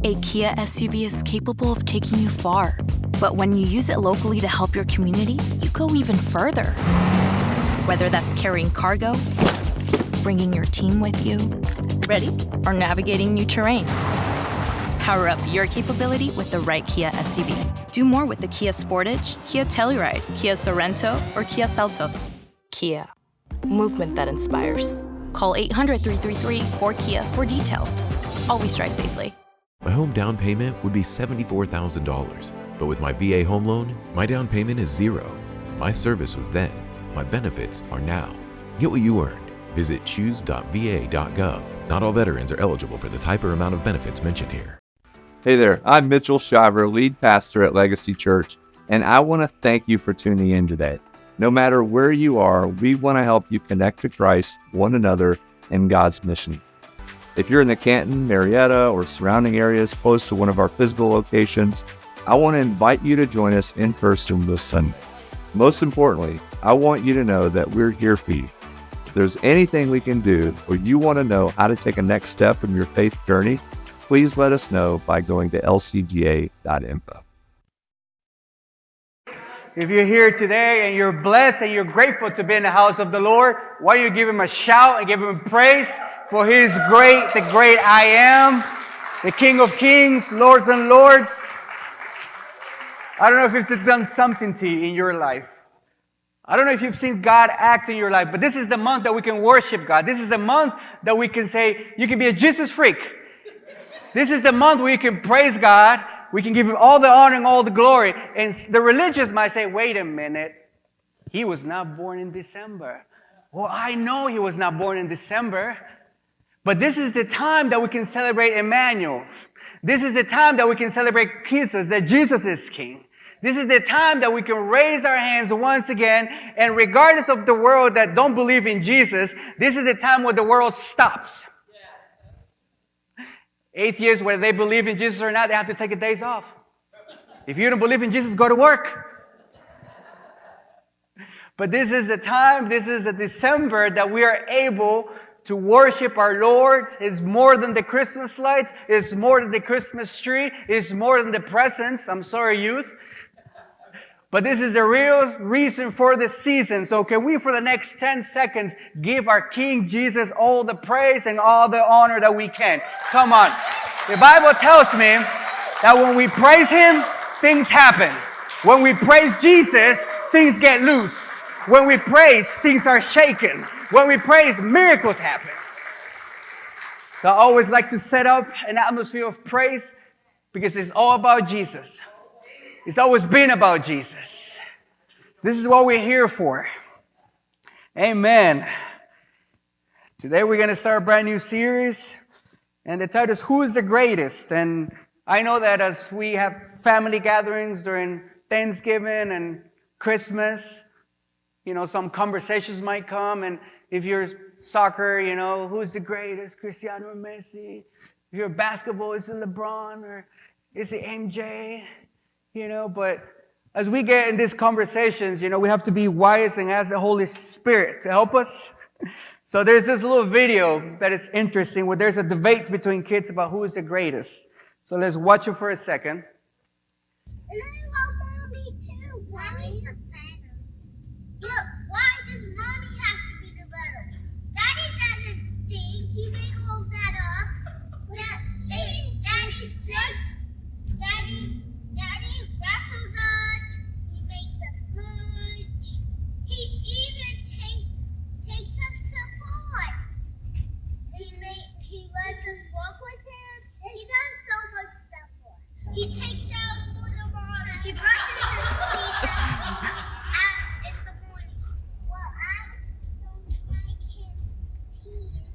A Kia SUV is capable of taking you far. But when you use it locally to help your community, you go even further. Whether that's carrying cargo, bringing your team with you, ready, or navigating new terrain. Power up your capability with the right Kia SUV. Do more with the Kia Sportage, Kia Telluride, Kia Sorento, or Kia Seltos. Kia. Movement that inspires. Call 800-333-4KIA for details. Always drive safely. My home down payment would be $74,000. But with my VA home loan, my down payment is zero. My service was then. My benefits are now. Get what you earned. Visit choose.va.gov. Not all veterans are eligible for the type or amount of benefits mentioned here. Hey there, I'm Mitchell Shiver, lead pastor at Legacy Church, and I want to thank you for tuning in today. No matter where you are, we want to help you connect to Christ, one another, and God's mission. If you're in the Canton, Marietta, or surrounding areas close to one of our physical locations, I want to invite you to join us in person this Sunday. Most importantly, I want you to know that we're here for you. If there's anything we can do, or you want to know how to take a next step in your faith journey, please let us know by going to lcga.info. If you're here today and you're blessed and you're grateful to be in the house of the Lord, why don't you give him a shout and give him praise for his great, the great I am, the King of Kings, Lords and Lords. I don't know if it's done something to you in your life. I don't know if you've seen God act in your life, but this is the month that we can worship God. This is the month that we can say, you can be a Jesus freak. This is the month where you can praise God. We can give him all the honor and all the glory. And the religious might say, wait a minute. He was not born in December. Well, I know he was not born in December. But this is the time that we can celebrate Emmanuel. This is the time that we can celebrate Jesus, that Jesus is King. This is the time that we can raise our hands once again. And regardless of the world that don't believe in Jesus, this is the time where the world stops. Atheists, whether they believe in Jesus or not, they have to take a days off. If you don't believe in Jesus, go to work. But this is the time, this is the December that we are able to worship our Lord. It's more than the Christmas lights. It's more than the Christmas tree. It's more than the presents. I'm sorry, youth. But this is the real reason for the season. So can we, for the next 10 seconds, give our King Jesus all the praise and all the honor that we can? Come on. The Bible tells me that when we praise him, things happen. When we praise Jesus, things get loose. When we praise, things are shaken. When we praise, miracles happen. So I always like to set up an atmosphere of praise because it's all about Jesus. It's always been about Jesus. This is what we're here for. Amen. Today we're going to start a brand new series. And the title is, Who is the Greatest? And I know that as we have family gatherings during Thanksgiving and Christmas, you know, some conversations might come. And if you're soccer, you know, who's the greatest? Cristiano or Messi? If you're basketball, is it LeBron or is it MJ? You know, but as we get in these conversations, you know, we have to be wise and ask the Holy Spirit to help us. So there's this little video that is interesting where there's a debate between kids about who is the greatest. So let's watch it for a second. And I love Mommy too. Mommy's the better. Look, why does Mommy have to be the better? Daddy doesn't stink. He made all that up. Daddy wrestles us. He makes us lunch. He even takes us to fun. He lets us walk with him. He does so much stuff for us. He takes out for the morning. He brushes his teeth in the morning. Well, I don't like him peeing.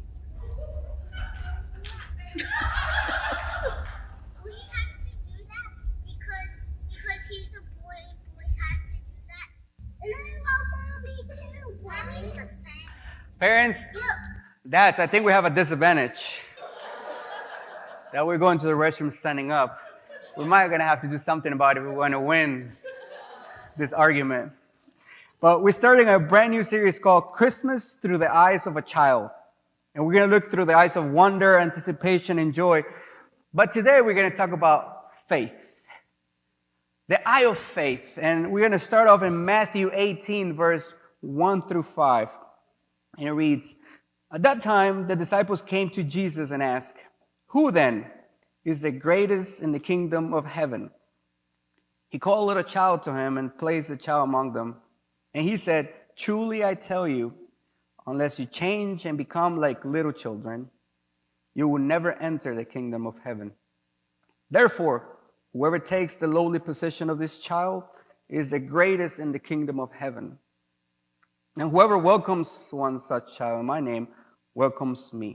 We have to do that because he's a boy and boys have to do that. And I love Mommy too. Mommy's a fan. Parents, dads, I think we have a disadvantage. That we're going to the restroom standing up. We might going to have to do something about it if we want to win this argument. But we're starting a brand new series called Christmas Through the Eyes of a Child. And we're going to look through the eyes of wonder, anticipation, and joy. But today we're going to talk about faith. The eye of faith. And we're going to start off in Matthew 18, verse 1 through 5. And it reads, "At that time, the disciples came to Jesus and asked, 'Who then is the greatest in the kingdom of heaven?' He called a little child to him and placed the child among them. And he said, 'Truly I tell you, unless you change and become like little children, you will never enter the kingdom of heaven. Therefore, whoever takes the lowly position of this child is the greatest in the kingdom of heaven. And whoever welcomes one such child in my name welcomes me.'"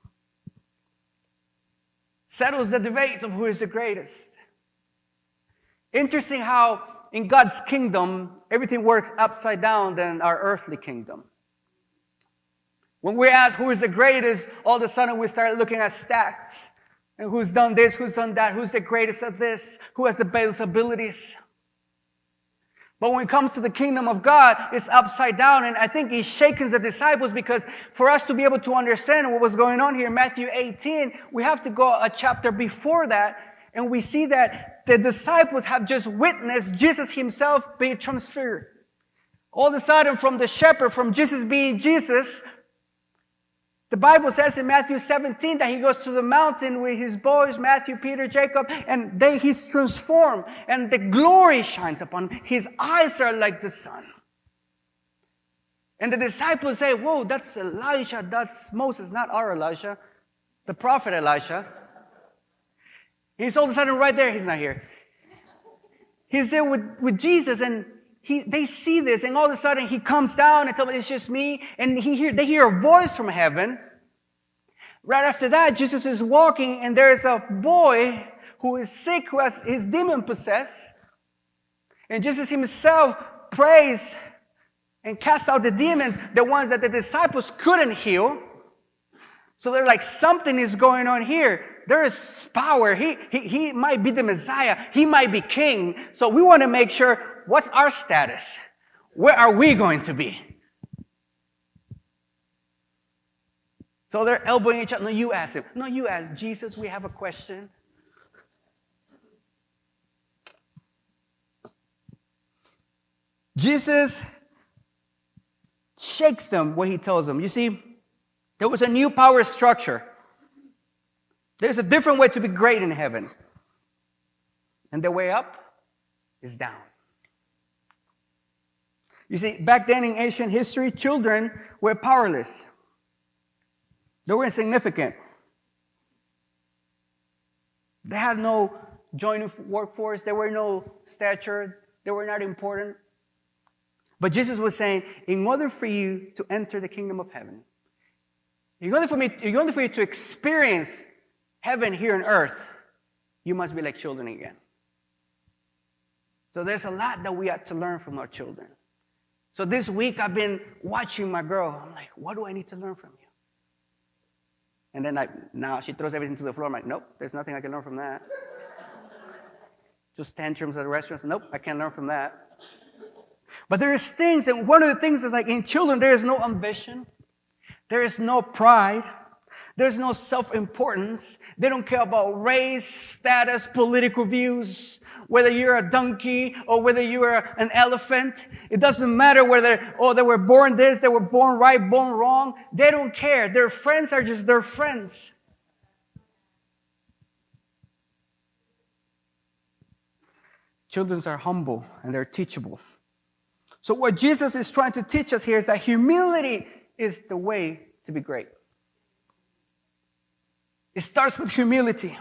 Settles the debate of who is the greatest. Interesting how in God's kingdom, everything works upside down than our earthly kingdom. When we ask who is the greatest, all of a sudden we start looking at stats. And who's done this, who's done that, who's the greatest at this, who has the best abilities. But when it comes to the kingdom of God, it's upside down. And I think he shakens the disciples because for us to be able to understand what was going on here in Matthew 18, we have to go a chapter before that. And we see that the disciples have just witnessed Jesus himself being transfigured. All of a sudden, from the shepherd, from Jesus being Jesus, the Bible says in Matthew 17 that he goes to the mountain with his boys, Matthew, Peter, Jacob, and he's transformed. And the glory shines upon him. His eyes are like the sun. And the disciples say, "Whoa, that's Elijah, that's Moses," not our Elijah, the prophet Elijah. He's all of a sudden right there. He's not here. He's there with Jesus, and they see this, and all of a sudden he comes down and tells them, "It's just me." And they hear a voice from heaven. Right after that, Jesus is walking, and there's a boy who is sick, who is demon possessed. And Jesus himself prays and casts out the demons, the ones that the disciples couldn't heal. So they're like, something is going on here. There is power. He might be the Messiah. He might be king. So we want to make sure, what's our status? Where are we going to be? So they're elbowing each other. "No, you ask him." "No, you ask Jesus. We have a question." Jesus shakes them when he tells them. You see, there was a new power structure. There's a different way to be great in heaven. And the way up is down. You see, back then in ancient history, children were powerless. They were insignificant. They had no joint workforce. There were no stature. They were not important. But Jesus was saying, in order for you to enter the kingdom of heaven, in order for you to experience heaven here on earth, you must be like children again. So there's a lot that we have to learn from our children. So this week I've been watching my girl. I'm like, what do I need to learn from you? And then now she throws everything to the floor. I'm like, nope, there's nothing I can learn from that. Just tantrums at the restaurant. Nope, I can't learn from that. But there is things, and one of the things is like in children, there is no ambition. There is no pride. There's no self-importance. They don't care about race, status, political views, whether you're a donkey or whether you are an elephant. It doesn't matter whether, they were born this, they were born right, born wrong. They don't care. Their friends are just their friends. Children are humble and they're teachable. So what Jesus is trying to teach us here is that humility is the way to be great. It starts with humility.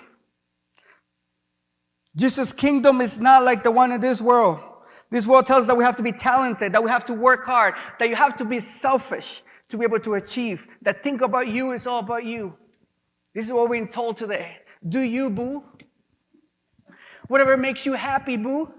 Jesus' kingdom is not like the one in this world. This world tells us that we have to be talented, that we have to work hard, that you have to be selfish to be able to achieve, that think about you is all about you. This is what we're being told today. Do you, boo? Whatever makes you happy, boo.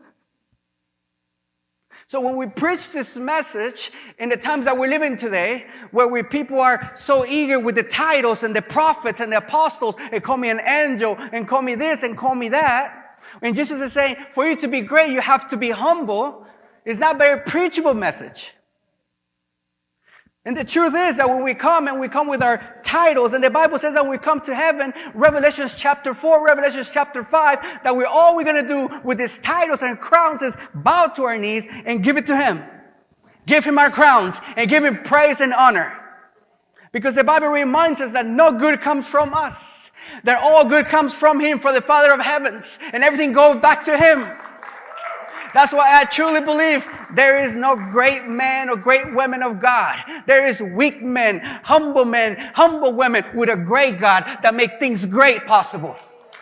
So when we preach this message in the times that we're living today, where people are so eager with the titles and the prophets and the apostles, and call me an angel, and call me this, and call me that, and Jesus is saying, for you to be great, you have to be humble, it's not a very preachable message. And the truth is that when we come with our titles, and the Bible says that when we come to heaven, Revelation chapter 4, Revelation chapter 5, that all we're going to do with these titles and crowns is bow to our knees and give it to Him. Give Him our crowns and give Him praise and honor. Because the Bible reminds us that no good comes from us. That all good comes from Him, for the Father of heavens. And everything goes back to Him. That's why I truly believe there is no great man or great women of God. There is weak men, humble women with a great God that make things great possible.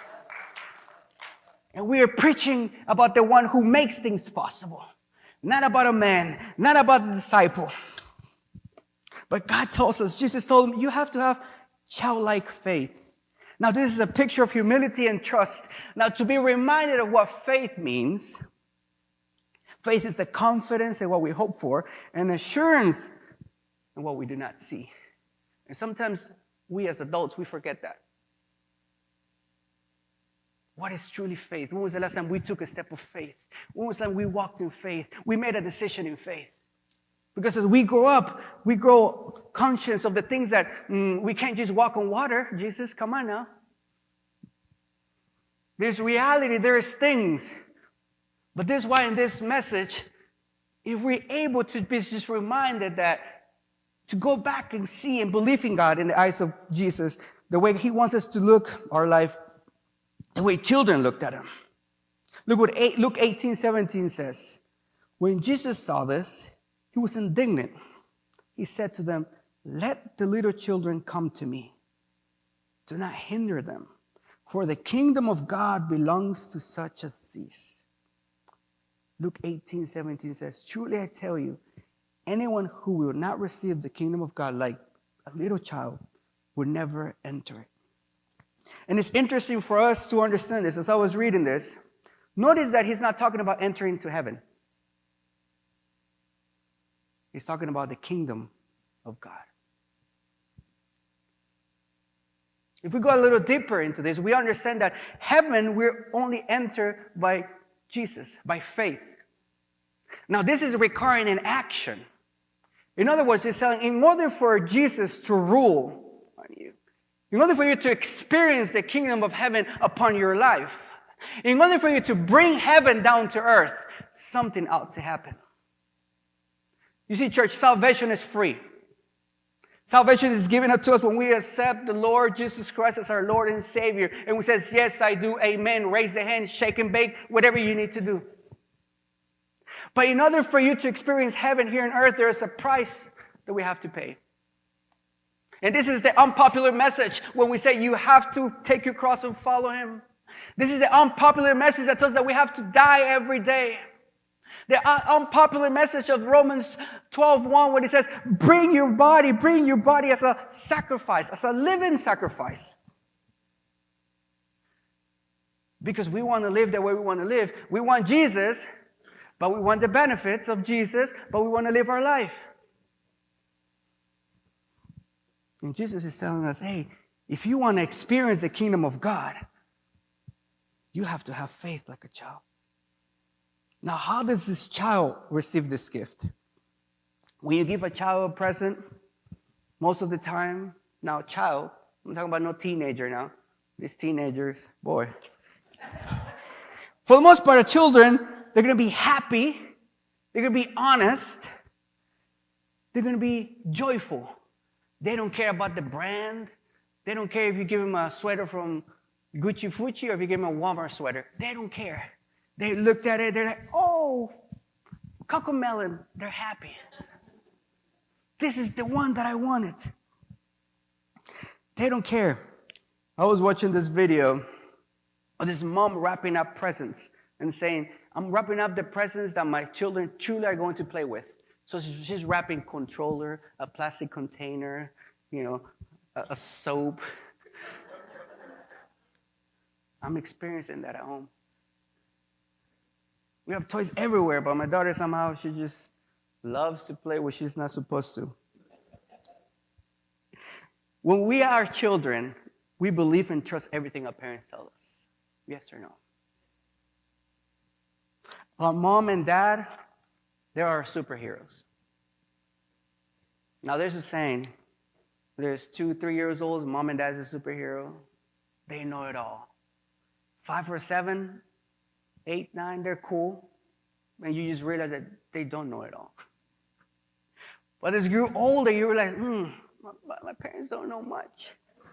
And we are preaching about the one who makes things possible. Not about a man, not about the disciple. But God tells us, Jesus told him, you have to have childlike faith. Now this is a picture of humility and trust. Now to be reminded of what faith means, faith is the confidence in what we hope for and assurance in what we do not see. And sometimes we as adults, we forget that. What is truly faith? When was the last time we took a step of faith? When was the time we walked in faith? We made a decision in faith. Because as we grow up, we grow conscious of the things that we can't just walk on water. Jesus, come on now. There's reality, there's things. But this is why in this message, if we're able to be just reminded that to go back and see and believe in God in the eyes of Jesus, the way He wants us to look our life, the way children looked at Him. Look what Luke 18:17 says. When Jesus saw this, He was indignant. He said to them, let the little children come to me. Do not hinder them, for the kingdom of God belongs to such as these. Luke 18:17 says, truly I tell you, anyone who will not receive the kingdom of God like a little child will never enter it. And it's interesting for us to understand this. As I was reading this, notice that He's not talking about entering to heaven. He's talking about the kingdom of God. If we go a little deeper into this, we understand that heaven we only enter by Jesus, by faith. Now, this is requiring an action. In other words, He's saying, in order for Jesus to rule on you, in order for you to experience the kingdom of heaven upon your life, in order for you to bring heaven down to earth, something ought to happen. You see, church, salvation is free. Salvation is given to us when we accept the Lord Jesus Christ as our Lord and Savior. And we say, yes, I do, amen. Raise the hand, shake and bake, whatever you need to do. But in order for you to experience heaven here on earth, there is a price that we have to pay. And this is the unpopular message when we say you have to take your cross and follow Him. This is the unpopular message that tells us that we have to die every day. The unpopular message of Romans 12:1 when it says, bring your body as a sacrifice, as a living sacrifice. Because we want to live the way we want to live. We want Jesus, but we want the benefits of Jesus, but we want to live our life. And Jesus is telling us, hey, if you want to experience the kingdom of God, you have to have faith like a child. Now, how does this child receive this gift? When you give a child a present, most of the time, now child, I'm talking about no teenager now. These teenagers, boy. For the most part of children, they're going to be happy. They're going to be honest. They're going to be joyful. They don't care about the brand. They don't care if you give them a sweater from Gucci Fucci or if you give them a Walmart sweater. They don't care. They looked at it, they're like, oh, Cocomelon, they're happy. This is the one that I wanted. They don't care. I was watching this video of this mom wrapping up presents and saying, I'm wrapping up the presents that my children truly are going to play with. So she's wrapping controller, a plastic container, a soap. I'm experiencing that at home. We have toys everywhere, but my daughter somehow, she just loves to play what she's not supposed to. When we are children, we believe and trust everything our parents tell us. Yes or no? Our mom and dad, they are our superheroes. Now, there's a saying. There's 2, 3 years old, mom and dad's a superhero. They know it all. 5 or 7, 8, 9, they're cool. And you just realize that they don't know it all. But as you grew older, you realize, my parents don't know much.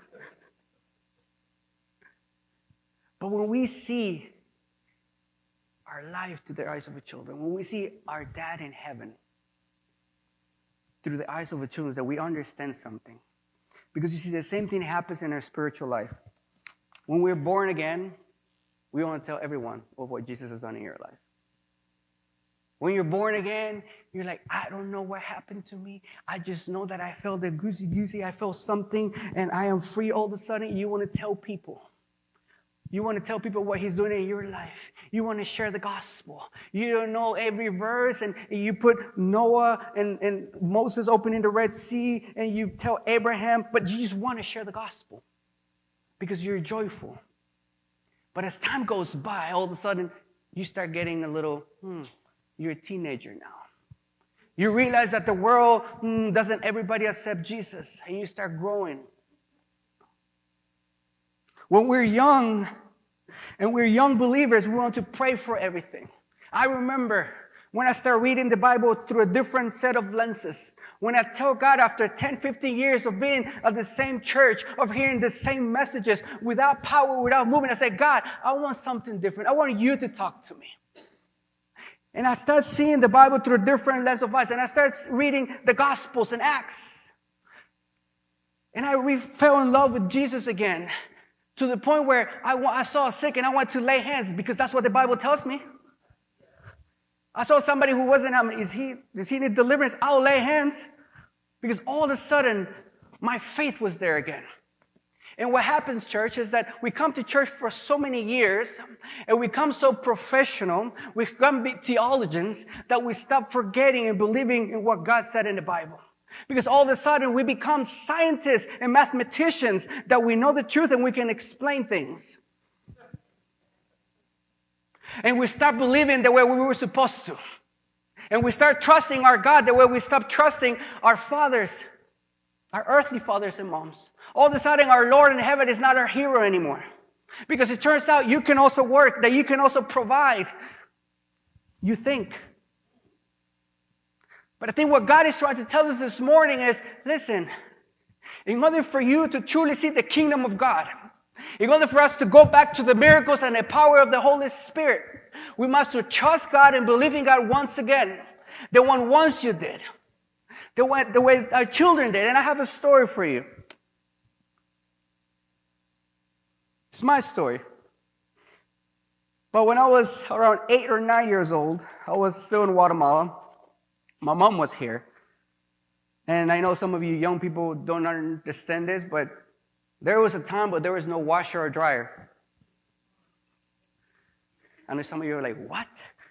But when we see our life through the eyes of our children, when we see our dad in heaven through the eyes of our children, that we understand something. Because you see, the same thing happens in our spiritual life. When we're born again, we want to tell everyone of what Jesus has done in your life. When you're born again, you're like, I don't know what happened to me. I just know that I felt the goosey-goosey. I felt something, and I am free all of a sudden. You want to tell people. You want to tell people what he's doing in your life. You want to share the gospel. You don't know every verse, and you put Noah and Moses opening the Red Sea, and you tell Abraham, but you just want to share the gospel because you're joyful. But as time goes by, all of a sudden, you start getting a little, you're a teenager now. You realize that the world, doesn't everybody accept Jesus, and you start growing. When we're young, and we're young believers, we want to pray for everything. I remember when I started reading the Bible through a different set of lenses. When I tell God after 10, 15 years of being at the same church, of hearing the same messages, without power, without movement, I said, God, I want something different. I want you to talk to me. And I started seeing the Bible through a different lens of eyes. And I started reading the Gospels and Acts. And I fell in love with Jesus again. To the point where I saw a sick and I wanted to lay hands because that's what the Bible tells me. I saw somebody who wasn't, does he need deliverance? I'll lay hands. Because all of a sudden, my faith was there again. And what happens, church, is that we come to church for so many years and we become so professional, we become theologians that we stop forgetting and believing in what God said in the Bible. Because all of a sudden we become scientists and mathematicians that we know the truth and we can explain things. And we start believing the way we were supposed to. And we start trusting our God the way we stop trusting our fathers, our earthly fathers and moms. All of a sudden our Lord in heaven is not our hero anymore. Because it turns out you can also work, that you can also provide. You think. But I think what God is trying to tell us this morning is, listen, in order for you to truly see the kingdom of God, in order for us to go back to the miracles and the power of the Holy Spirit, we must trust God and believe in God once again. The one once you did. The way our children did. And I have a story for you. It's my story. But when I was around 8 or 9 years old, I was still in Guatemala. My mom was here. And I know some of you young people don't understand this, but there was a time but there was no washer or dryer. I know some of you are like, what?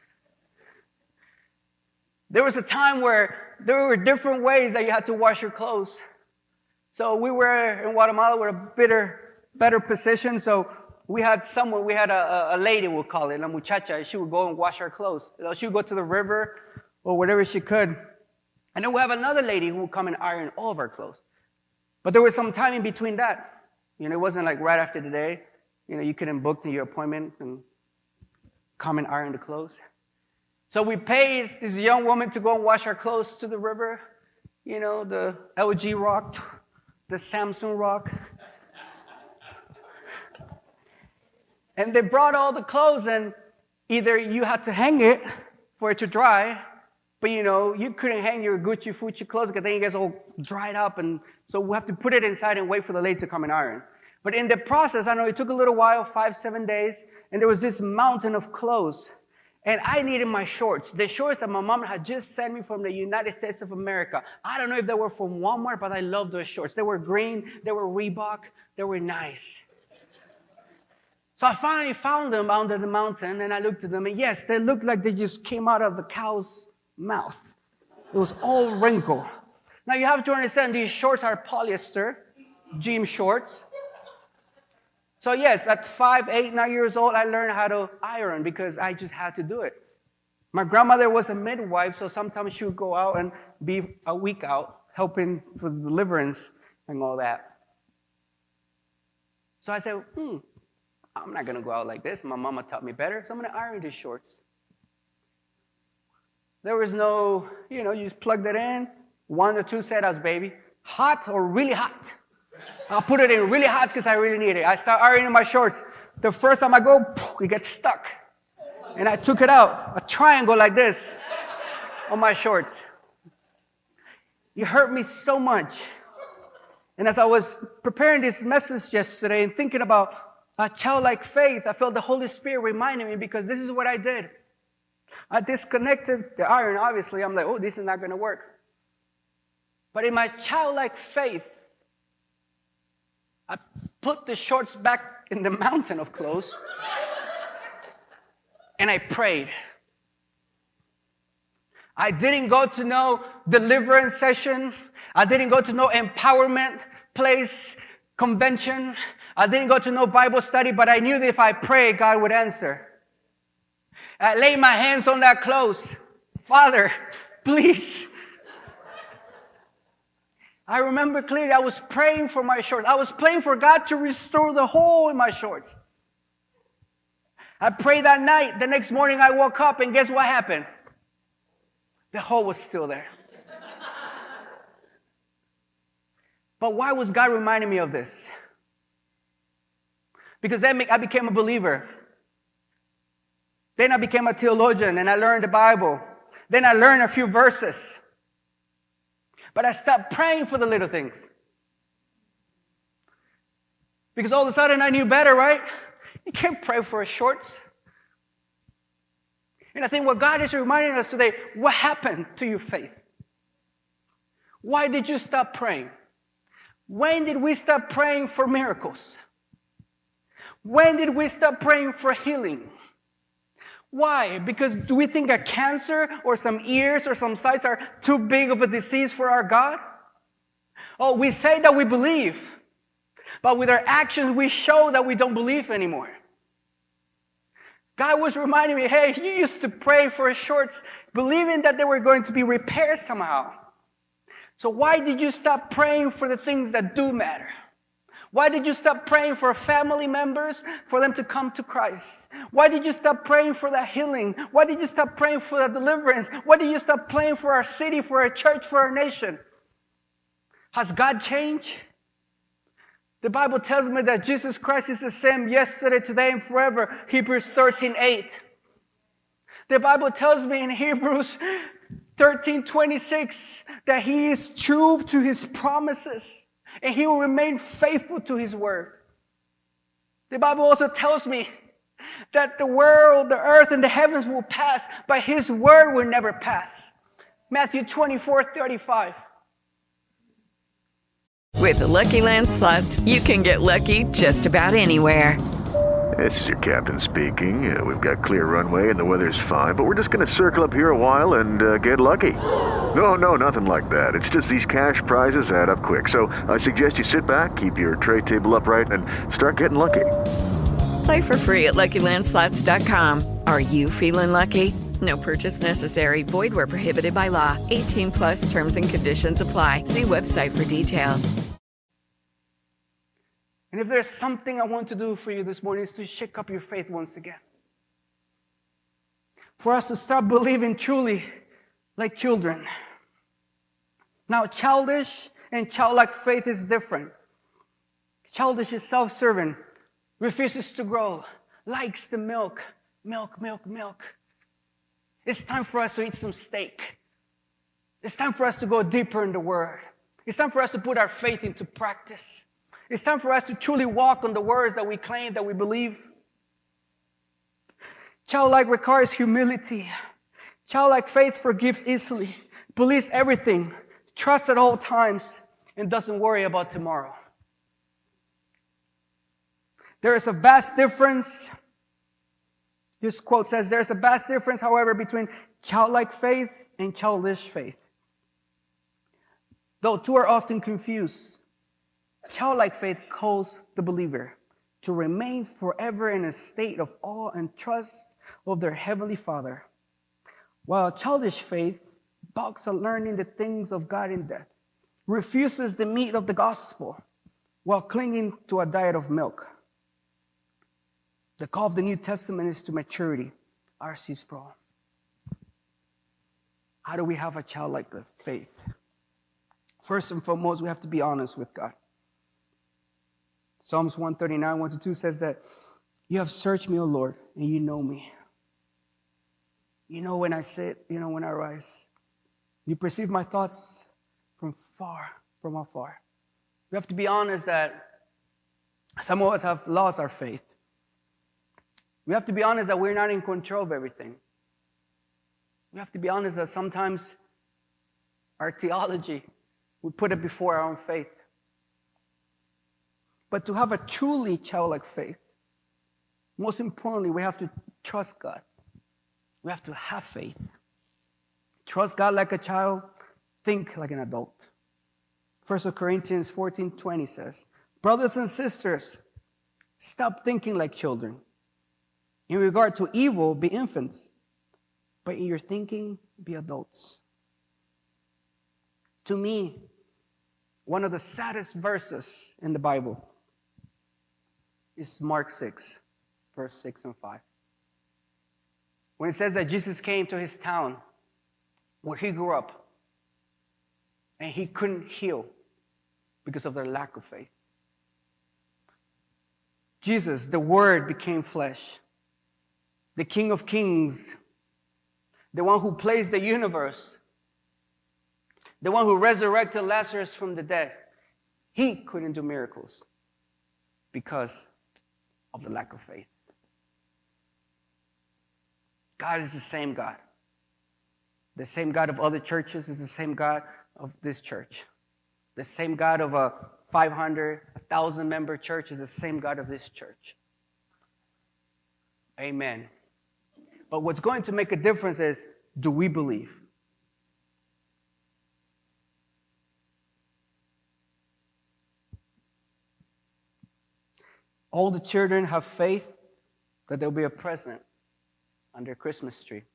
There was a time where there were different ways that you had to wash your clothes. So we were in Guatemala with a better position. So we had a lady, we'll call it, a muchacha. She would go and wash our clothes. She would go to the river or whatever she could. And then we have another lady who would come and iron all of our clothes. But there was some time in between that. It wasn't like right after the day. You couldn't book to your appointment and come and iron the clothes. So we paid this young woman to go and wash our clothes to the river. The LG rock, the Samsung rock. And they brought all the clothes, and either you had to hang it for it to dry, but you couldn't hang your Gucci Fucci clothes because then it gets all dried up, and so we have to put it inside and wait for the lady to come and iron. But in the process, I know it took a little while, 5-7 days, and there was this mountain of clothes. And I needed my shorts. The shorts that my mom had just sent me from the United States of America. I don't know if they were from Walmart, but I love those shorts. They were green, they were Reebok, they were nice. So I finally found them under the mountain, and I looked at them, and yes, they looked like they just came out of the cow's mouth. It was all wrinkled. Now you have to understand, these shorts are polyester, gym shorts. So yes, at 5, 8, 9 years old, I learned how to iron because I just had to do it. My grandmother was a midwife, so sometimes she would go out and be a week out. helping for deliverance and all that. So I said, I'm not going to go out like this. My mama taught me better, so I'm going to iron these shorts. There was no, you just plugged it in, 1 or 2 setups, baby. Hot or really hot. I'll put it in really hot because I really need it. I start ironing my shorts. The first time I go, it gets stuck. And I took it out, a triangle like this on my shorts. It hurt me so much. And as I was preparing this message yesterday and thinking about a childlike faith, I felt the Holy Spirit reminding me, because this is what I did. I disconnected the iron, obviously. I'm like, oh, this is not going to work. But in my childlike faith, I put the shorts back in the mountain of clothes and I prayed. I didn't go to no deliverance session. I didn't go to no empowerment place, convention. I didn't go to no Bible study, but I knew that if I prayed, God would answer. I laid my hands on that clothes. Father, please. I remember clearly I was praying for my shorts. I was praying for God to restore the hole in my shorts. I prayed that night. The next morning I woke up and guess what happened? The hole was still there. But why was God reminding me of this? Because then I became a believer. Then I became a theologian and I learned the Bible. Then I learned a few verses. But I stopped praying for the little things. Because all of a sudden I knew better, right? You can't pray for shorts. And I think what God is reminding us today, what happened to your faith? Why did you stop praying? When did we stop praying for miracles? When did we stop praying for healing? Why? Because do we think a cancer or some ears or some sights are too big of a disease for our God? Oh, we say that we believe, but with our actions we show that we don't believe anymore. God was reminding me, hey, you used to pray for shorts, believing that they were going to be repaired somehow. So why did you stop praying for the things that do matter? Why did you stop praying for family members, for them to come to Christ? Why did you stop praying for the healing? Why did you stop praying for the deliverance? Why did you stop praying for our city, for our church, for our nation? Has God changed? The Bible tells me that Jesus Christ is the same yesterday, today, and forever. Hebrews 13:8. The Bible tells me in Hebrews 13:26 that He is true to His promises. And He will remain faithful to His word. The Bible also tells me that the world, the earth, and the heavens will pass, but His word will never pass. Matthew 24:35. With the Lucky Land Slots, you can get lucky just about anywhere. This is your captain speaking. We've got clear runway and the weather's fine, but we're just going to circle up here a while and get lucky. No, nothing like that. It's just these cash prizes add up quick. So I suggest you sit back, keep your tray table upright, and start getting lucky. Play for free at LuckyLandSlots.com. Are you feeling lucky? No purchase necessary. Void where prohibited by law. 18+ terms and conditions apply. See website for details. And if there's something I want to do for you this morning, is to shake up your faith once again. For us to start believing truly like children. Now, childish and childlike faith is different. Childish is self-serving, refuses to grow, likes the milk. It's time for us to eat some steak. It's time for us to go deeper in the Word. It's time for us to put our faith into practice. It's time for us to truly walk on the words that we claim, that we believe. Childlike requires humility. Childlike faith forgives easily, believes everything, trusts at all times, and doesn't worry about tomorrow. There is a vast difference. This quote says, there's a vast difference, however, between childlike faith and childish faith. Though two are often confused, childlike faith calls the believer to remain forever in a state of awe and trust of their Heavenly Father, while childish faith balks at learning the things of God in depth. refuses the meat of the gospel while clinging to a diet of milk. The call of the New Testament is to maturity. R.C. Sproul. How do we have a childlike faith? First and foremost, we have to be honest with God. Psalms 139, 1-2 says that you have searched me, O Lord, and you know me. You know when I sit, you know when I rise. You perceive my thoughts from afar. We have to be honest that some of us have lost our faith. We have to be honest that we're not in control of everything. We have to be honest that sometimes our theology, we put it before our own faith. But to have a truly childlike faith, most importantly, we have to trust God. We have to have faith. Trust God like a child, think like an adult. 1 Corinthians 14:20 says, brothers and sisters, stop thinking like children. In regard to evil, be infants, but in your thinking, be adults. To me, one of the saddest verses in the Bible is Mark 6, verse 6 and 5. When it says that Jesus came to his town where he grew up, and he couldn't heal because of their lack of faith. Jesus, the Word, became flesh. The King of Kings, the one who plays the universe, the one who resurrected Lazarus from the dead, he couldn't do miracles because of the lack of faith. God is the same God. The same God of other churches is the same God of this church. The same God of a 500, 1,000 member church is the same God of this church. Amen. But what's going to make a difference is, do we believe? All the children have faith that there'll be a present on their Christmas tree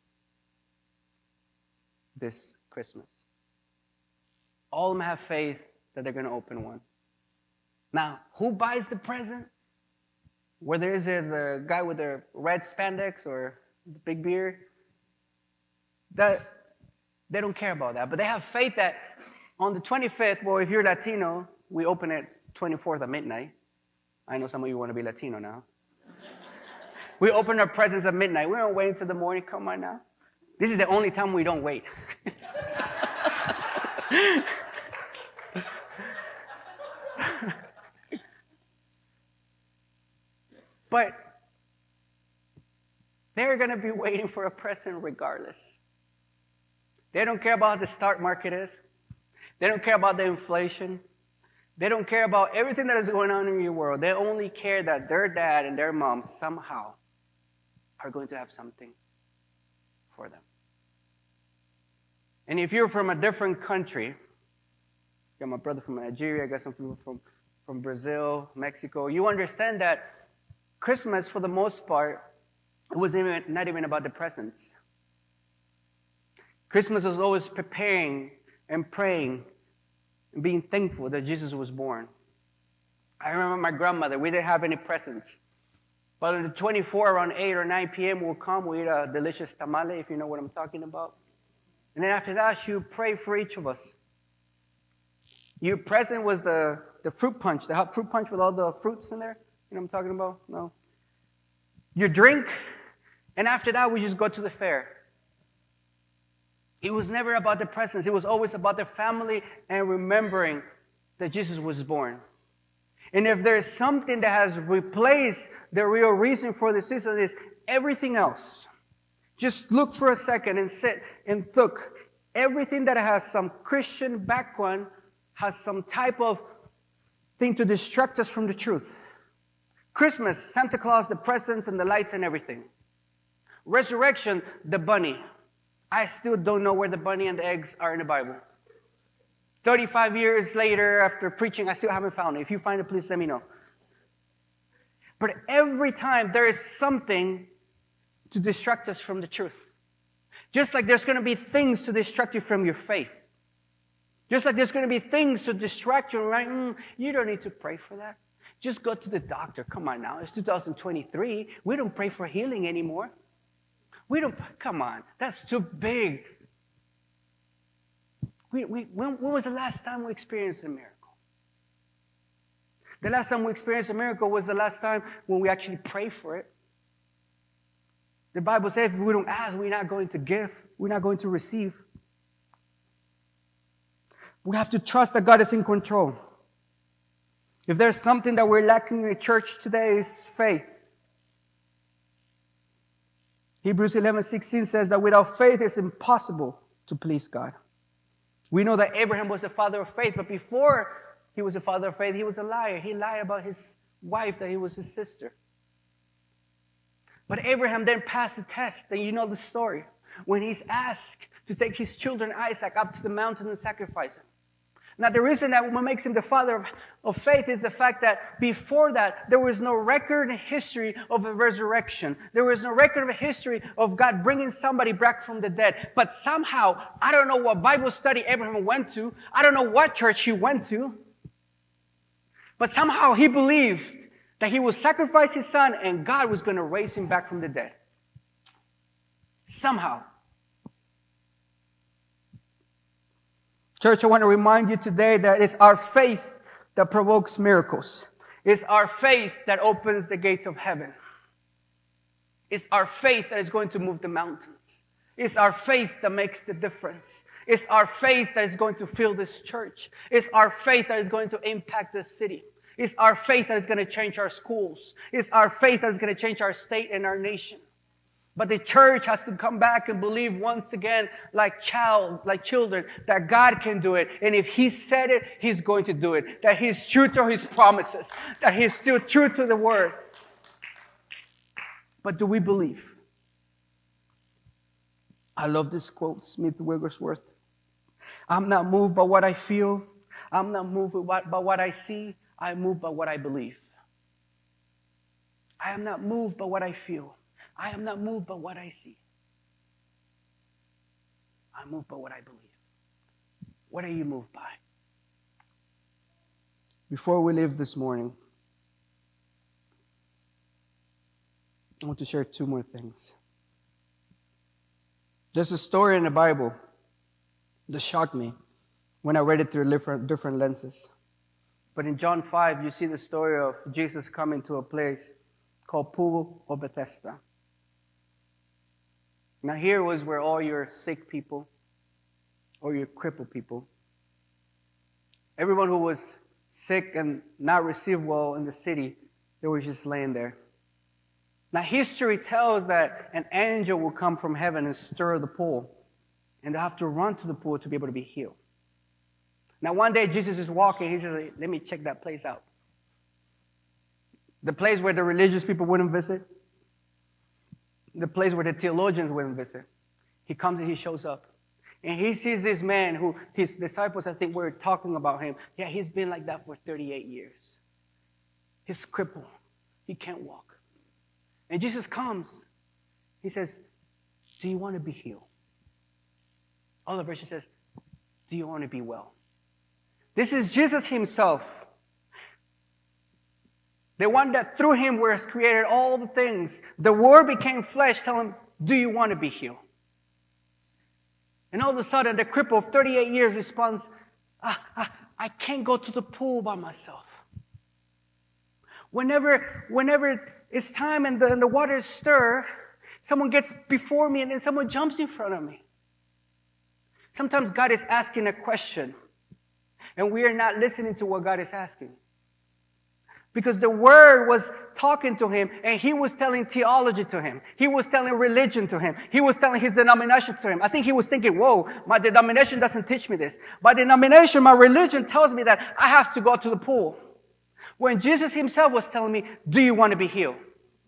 this Christmas. All of them have faith that they're going to open one. Now, who buys the present? Whether is it the guy with the red spandex or the big beard? They don't care about that. But they have faith that on the 25th, well, if you're Latino, we open it 24th at midnight. I know some of you want to be Latino now. We open our presents at midnight. We don't wait until the morning. Come on now. This is the only time we don't wait. But they're going to be waiting for a present regardless. They don't care about how the stock market is. They don't care about the inflation. They don't care about everything that is going on in your world. They only care that their dad and their mom somehow are going to have something for them. And if you're from a different country, I got my brother from Nigeria, I got some people from Brazil, Mexico, you understand that Christmas, for the most part, it was not even about the presents. Christmas was always preparing and praying and being thankful that Jesus was born. I remember my grandmother, we didn't have any presents. But on the 24th, around 8 or 9 p.m., we'll come, we eat a delicious tamale, if you know what I'm talking about. And then after that, she would pray for each of us. Your present was the fruit punch, the hot fruit punch with all the fruits in there. You know what I'm talking about? No. Your drink, and after that, we just go to the fair. It was never about the presents. It was always about the family and remembering that Jesus was born. And if there's something that has replaced the real reason for the season, is everything else. Just look for a second and sit and look. Everything that has some Christian background has some type of thing to distract us from the truth. Christmas, Santa Claus, the presents and the lights and everything. Resurrection, the bunny. I still don't know where the bunny and the eggs are in the Bible. 35 years later, after preaching, I still haven't found it. If you find it, please let me know. But every time there is something to distract us from the truth. Just like there's going to be things to distract you from your faith. Just like there's going to be things to distract you, right? You don't need to pray for that. Just go to the doctor. Come on now. It's 2023. We don't pray for healing anymore. Come on. That's too big. When was the last time we experienced a miracle? The last time we experienced a miracle was the last time when we actually prayed for it. The Bible says if we don't ask, we're not going to give. We're not going to receive. We have to trust that God is in control. If there's something that we're lacking in the church today, is faith. Hebrews 11:16 says that without faith it's impossible to please God. We know that Abraham was a father of faith, but before he was a father of faith, he was a liar. He lied about his wife, that he was his sister. But Abraham then passed the test, and you know the story. When he's asked to take his children Isaac up to the mountain and sacrifice him. Now, the reason that what makes him the father of faith is the fact that before that, there was no record in history of a resurrection. There was no record of a history of God bringing somebody back from the dead. But somehow, I don't know what Bible study Abraham went to. I don't know what church he went to. But somehow he believed that he would sacrifice his son and God was going to raise him back from the dead. Somehow. Church, I want to remind you today that it's our faith that provokes miracles. It's our faith that opens the gates of heaven. It's our faith that is going to move the mountains. It's our faith that makes the difference. It's our faith that is going to fill this church. It's our faith that is going to impact this city. It's our faith that is going to change our schools. It's our faith that is going to change our state and our nation. But the church has to come back and believe once again, like children, that God can do it. And if He said it, He's going to do it. That He's true to His promises. That He's still true to the Word. But do we believe? I love this quote, Smith Wigglesworth. I'm not moved by what I feel. I'm not moved by what I see. I'm moved by what I believe. I am not moved by what I feel. I am not moved by what I see. I'm moved by what I believe. What are you moved by? Before we leave this morning, I want to share two more things. There's a story in the Bible that shocked me when I read it through different lenses. But in John 5, you see the story of Jesus coming to a place called Pool of Bethesda. Now here was where all your sick people or your crippled people, everyone who was sick and not received well in the city, they were just laying there. Now history tells that an angel will come from heaven and stir the pool, and they'll have to run to the pool to be able to be healed. Now one day Jesus is walking, he says, let me check that place out. The place where the religious people wouldn't visit, the place where the theologians wouldn't visit. He comes and he shows up. And he sees this man who, his disciples, I think, were talking about him. Yeah, he's been like that for 38 years. He's crippled. He can't walk. And Jesus comes. He says, do you want to be healed? Other version says, do you want to be well? This is Jesus himself. The one that through him was created all the things. The Word became flesh, telling him, do you want to be healed? And all of a sudden, the cripple of 38 years responds, I can't go to the pool by myself. Whenever it's time and the waters stir, someone gets before me and then someone jumps in front of me. Sometimes God is asking a question, and we are not listening to what God is asking. Because the Word was talking to him, and he was telling theology to him. He was telling religion to him. He was telling his denomination to him. I think he was thinking, whoa, my denomination doesn't teach me this. My denomination, my religion tells me that I have to go to the pool. When Jesus himself was telling me, do you want to be healed?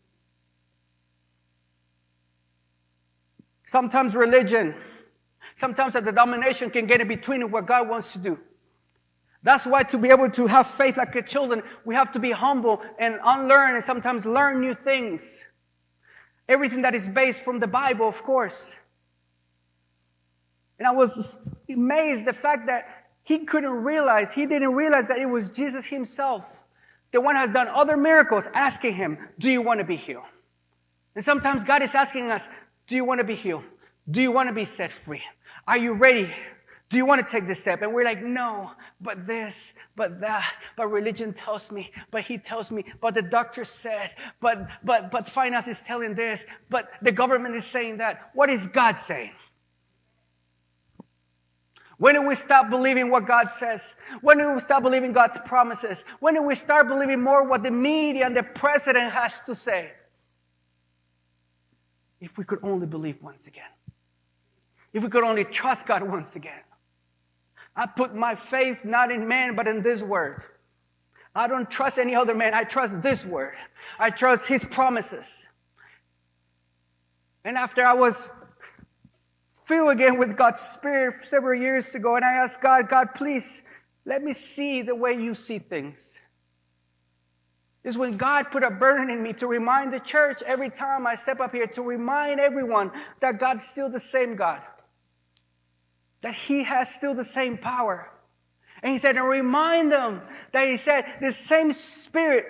Sometimes religion, sometimes a denomination can get in between what God wants to do. That's why to be able to have faith like your children, we have to be humble and unlearn and sometimes learn new things. Everything that is based from the Bible, of course. And I was amazed the fact that he didn't realize that it was Jesus himself, the one who has done other miracles, asking him, do you want to be healed? And sometimes God is asking us, do you want to be healed? Do you want to be set free? Are you ready? Do you want to take this step? And we're like, no, but this, but that, but religion tells me, but he tells me, but the doctor said, but finance is telling this, but the government is saying that. What is God saying? When do we stop believing what God says? When do we stop believing God's promises? When do we start believing more what the media and the president has to say? If we could only believe once again. If we could only trust God once again. I put my faith not in man, but in this word. I don't trust any other man. I trust this word. I trust his promises. And after I was filled again with God's Spirit several years ago, and I asked God, please, let me see the way you see things. Is when God put a burden in me to remind the church every time I step up here, to remind everyone that God's still the same God. That he has still the same power. And he said, and remind them that he said, the same Spirit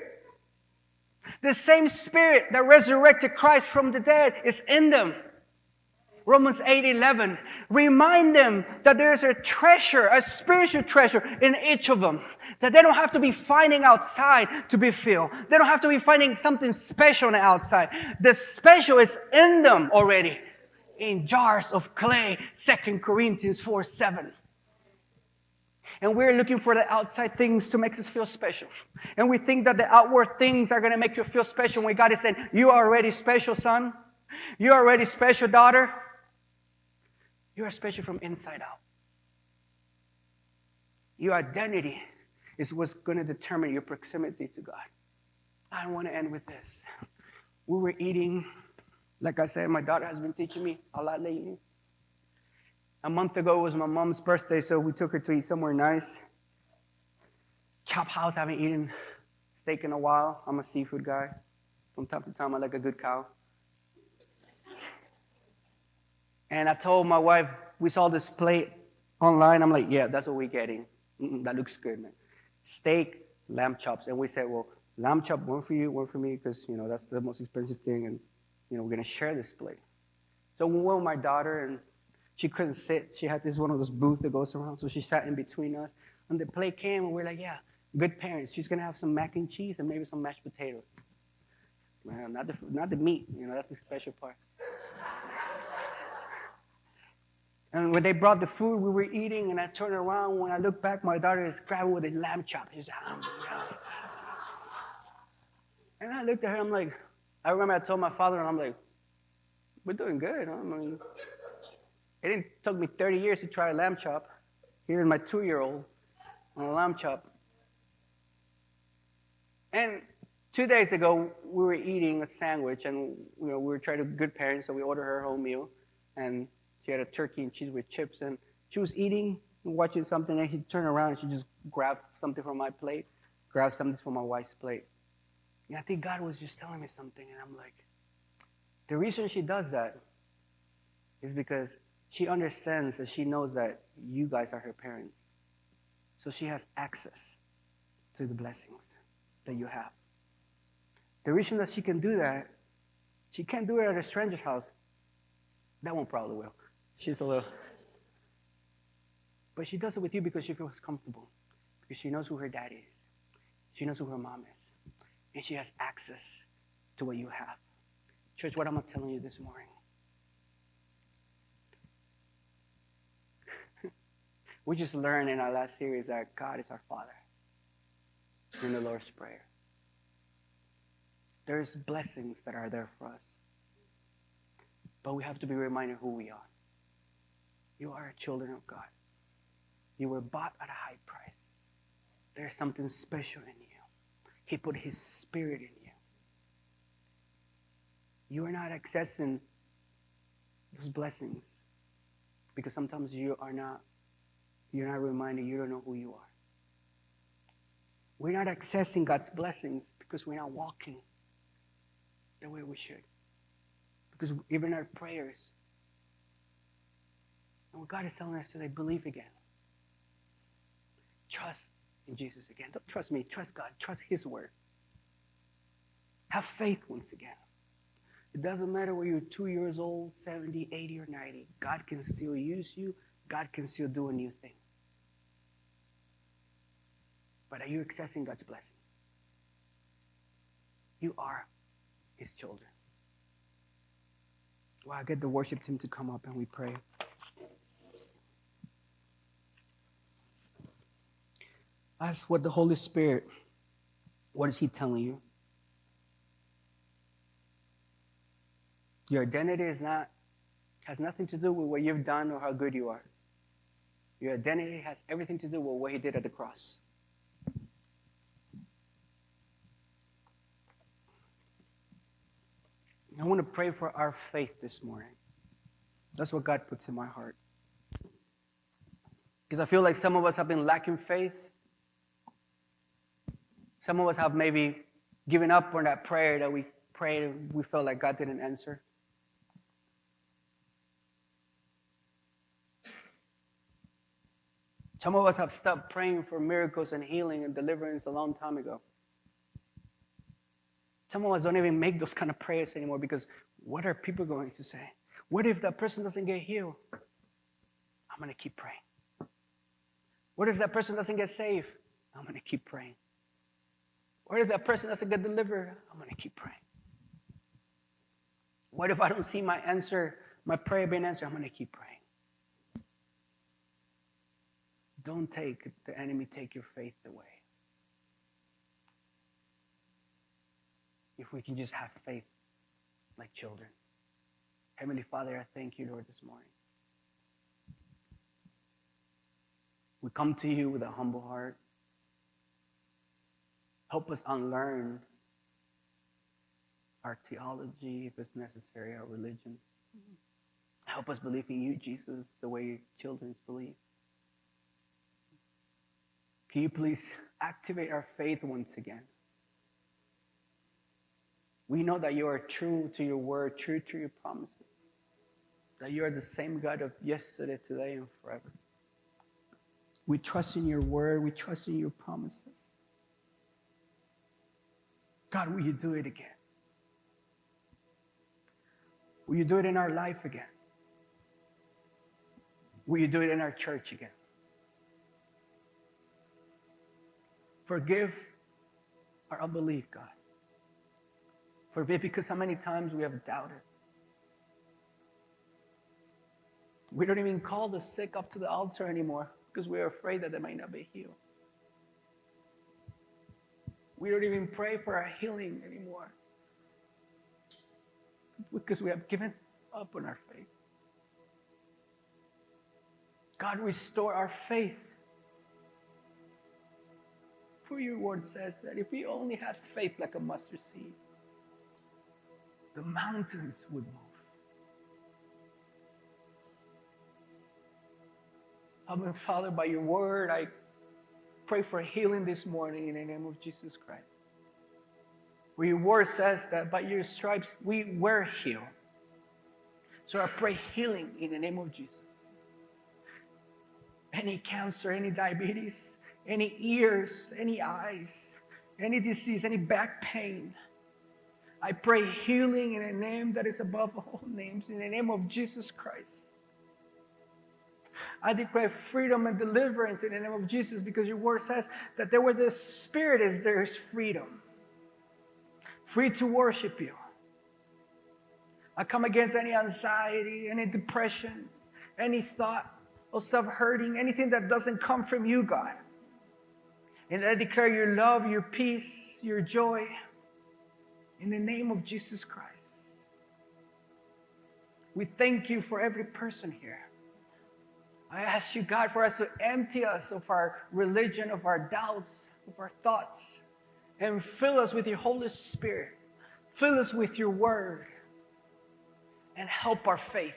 that resurrected Christ from the dead is in them. Romans 8:11. Remind them that there's a treasure, a spiritual treasure in each of them. That they don't have to be finding outside to be filled. They don't have to be finding something special on the outside. The special is in them already. In jars of clay, 2 Corinthians 4:7. And we're looking for the outside things to make us feel special. And we think that the outward things are going to make you feel special when God is saying, you are already special, son. You are already special, daughter. You are special from inside out. Your identity is what's going to determine your proximity to God. I want to end with this. We were eating, like I said, my daughter has been teaching me a lot lately. A month ago was my mom's birthday, so we took her to eat somewhere nice. Chop House, I haven't eaten steak in a while. I'm a seafood guy. From time to time, I like a good cow. And I told my wife, we saw this plate online. I'm like, yeah, that's what we're getting. That looks good, man. Steak, lamb chops. And we said, well, lamb chop, one for you, one for me, because, that's the most expensive thing. And, we're going to share this plate. So we went with my daughter, and she couldn't sit. She had one of those booths that goes around. So she sat in between us. And the plate came, and we're like, yeah, good parents. She's going to have some mac and cheese and maybe some mashed potatoes. Man, not the meat. That's the special part. And when they brought the food, we were eating, and I turned around. When I look back, my daughter is grabbing with a lamb chop. She's like, and I looked at her, I'm like, I remember I told my father, and I'm like, we're doing good. Huh? I mean, it didn't took me 30 years to try a lamb chop. Here in my 2-year-old on a lamb chop. And 2 days ago, we were eating a sandwich, and we were trying to be good parents, so we ordered her whole meal, and she had a turkey and cheese with chips, and she was eating and watching something, and she turned around and she just grabbed something from my plate, grabbed something from my wife's plate. And I think God was just telling me something, and I'm like, the reason she does that is because she understands that she knows that you guys are her parents. So she has access to the blessings that you have. The reason that she can do that, she can't do it at a stranger's house. That one probably will. She's a little. But she does it with you because she feels comfortable. Because she knows who her dad is. She knows who her mom is. And she has access to what you have. Church, what I'm telling you this morning. We just learned in our last series that God is our Father. In the Lord's Prayer. There's blessings that are there for us. But we have to be reminded who we are. You are children of God. You were bought at a high price. There's something special in you. He put His Spirit in you. You are not accessing those blessings because sometimes you're not reminded, you don't know who you are. We're not accessing God's blessings because we're not walking the way we should. Because even our prayers, and what God is telling us today, believe again. Trust in Jesus again. Don't trust me. Trust God. Trust His word. Have faith once again. It doesn't matter whether you're 2 years old, 70, 80, or 90. God can still use you. God can still do a new thing. But are you accessing God's blessings? You are His children. Well, I get the worship team to come up and we pray. Ask what the Holy Spirit, what is He telling you? Your identity has nothing to do with what you've done or how good you are. Your identity has everything to do with what He did at the cross. I want to pray for our faith this morning. That's what God puts in my heart. Because I feel like some of us have been lacking faith. Some of us have maybe given up on that prayer that we prayed and we felt like God didn't answer. Some of us have stopped praying for miracles and healing and deliverance a long time ago. Some of us don't even make those kind of prayers anymore because what are people going to say? What if that person doesn't get healed? I'm going to keep praying. What if that person doesn't get saved? I'm going to keep praying. What if that person doesn't get delivered? I'm going to keep praying. What if I don't see my answer, my prayer being answered? I'm going to keep praying. Don't take the enemy take your faith away. If we can just have faith like children. Heavenly Father, I thank you, Lord, this morning. We come to you with a humble heart. Help us unlearn our theology, if it's necessary, our religion. Help us believe in you, Jesus, the way children believe. Can you please activate our faith once again? We know that you are true to your word, true to your promises. That you are the same God of yesterday, today, and forever. We trust in your word. We trust in your promises. God, will you do it again? Will you do it in our life again? Will you do it in our church again? Forgive our unbelief, God. Forgive because how many times we have doubted. We don't even call the sick up to the altar anymore because we're afraid that they might not be healed. We don't even pray for our healing anymore because we have given up on our faith. God, restore our faith. For your word says that if we only had faith like a mustard seed, the mountains would move. Heavenly Father, by your word, I pray for healing this morning in the name of Jesus Christ. For your word says that by your stripes we were healed. So I pray healing in the name of Jesus. Any cancer, any diabetes, any ears, any eyes, any disease, any back pain, I pray healing in a name that is above all names, in the name of Jesus Christ. I declare freedom and deliverance in the name of Jesus because your word says that there where the Spirit is, there is freedom. Free to worship you. I come against any anxiety, any depression, any thought of self-hurting, anything that doesn't come from you, God. And I declare your love, your peace, your joy in the name of Jesus Christ. We thank you for every person here. I ask you, God, for us to empty us of our religion, of our doubts, of our thoughts, and fill us with your Holy Spirit. Fill us with your word and help our faith.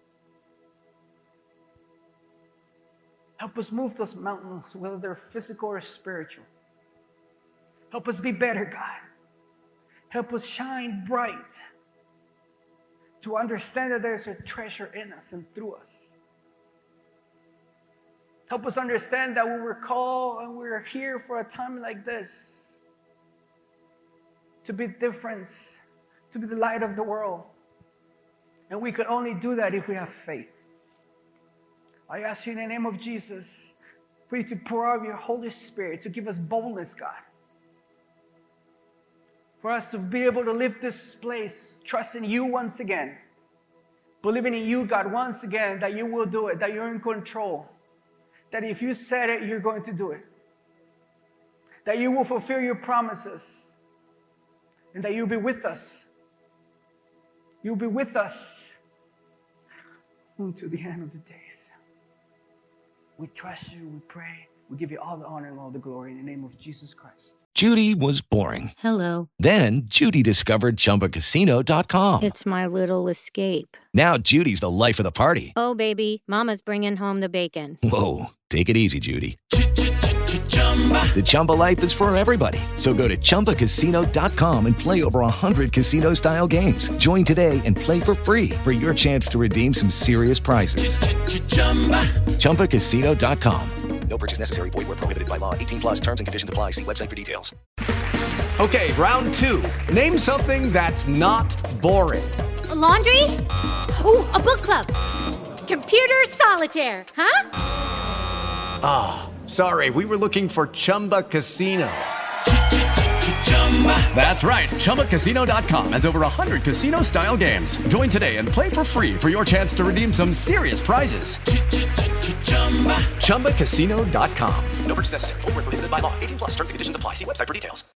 Help us move those mountains, whether they're physical or spiritual. Help us be better, God. Help us shine bright to understand that there's a treasure in us and through us. Help us understand that we were called and we're here for a time like this to be different, to be the light of the world. And we can only do that if we have faith. I ask you in the name of Jesus for you to pour out your Holy Spirit to give us boldness, God. For us to be able to leave this place trusting you once again. Believing in you, God, once again, that you will do it, that you're in control. That if you said it, you're going to do it. That you will fulfill your promises. And that you'll be with us. You'll be with us until the end of the days. We trust you, we pray. We give you all the honor and all the glory in the name of Jesus Christ. Judy was boring. Hello. Then Judy discovered ChumbaCasino.com. It's my little escape. Now Judy's the life of the party. Oh, baby, mama's bringing home the bacon. Whoa, take it easy, Judy. The Chumba life is for everybody. So go to ChumbaCasino.com and play over 100 casino-style games. Join today and play for free for your chance to redeem some serious prizes. ChumbaCasino.com. No purchase necessary. Void where prohibited by law. 18 plus terms and conditions apply. See website for details. Okay, round two. Name something that's not boring. A laundry? Ooh, a book club. Computer solitaire, huh? Ah, oh, sorry. We were looking for Chumba Casino. That's right. ChumbaCasino.com has over 100 casino-style games. Join today and play for free for your chance to redeem some serious prizes. ChumbaCasino.com. No purchase necessary. Void where prohibited by law. 18 plus terms and conditions apply. See website for details.